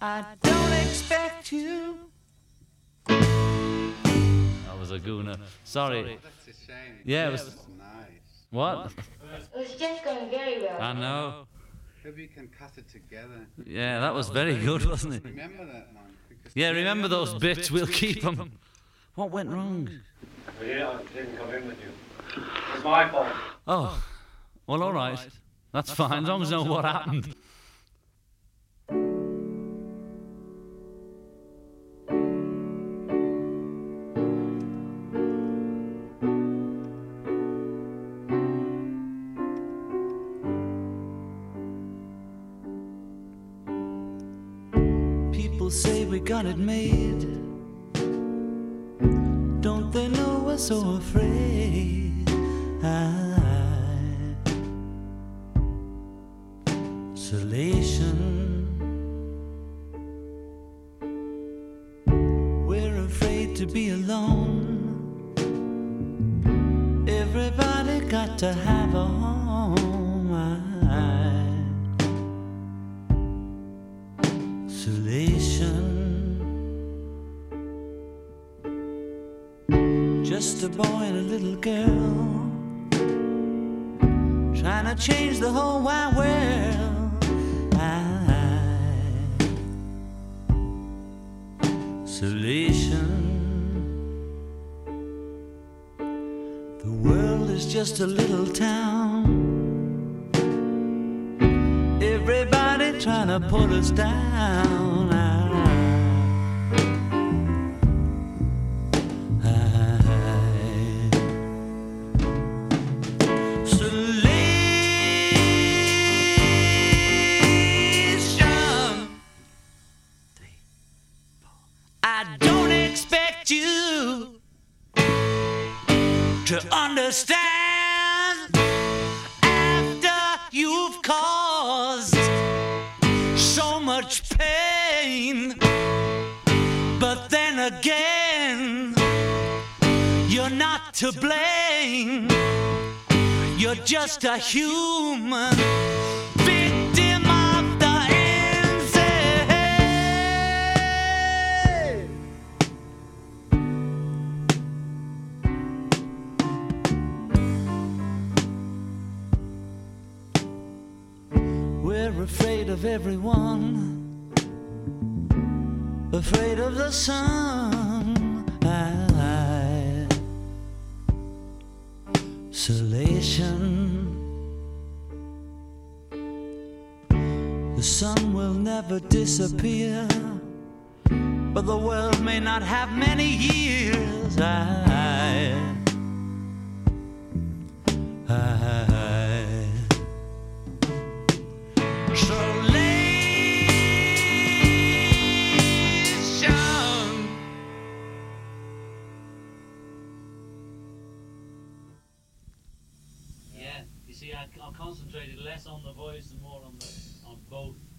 I don't expect you. That was a gooner. Sorry. Oh, that's a shame. Yeah, it That was. nice. What? It was just going very well. I know. Maybe you can cut it together. Yeah, that was very good, wasn't it? Remember that one? Because Yeah, remember those bits? We'll keep them. What went wrong? Yeah, I didn't come in with you. It's my fault. Oh, well, all right. That's fine, as long as you know what happened. People say we got it made. Don't they know we're so afraid? Isolation. We're afraid to be alone. Everybody got to have a home. Isolation. Just a boy and a little girl trying to change the whole wide world. Isolation. The world is just a little town. Everybody trying to put us down. I don't expect you to understand after you've caused so much pain. But then again, you're not to blame. You're just a human victim of the We're afraid of everyone, afraid of the sun. Isolation. The sun will never disappear, but the world may not have many years. Yeah, you see, I concentrated less on the voice and more on both.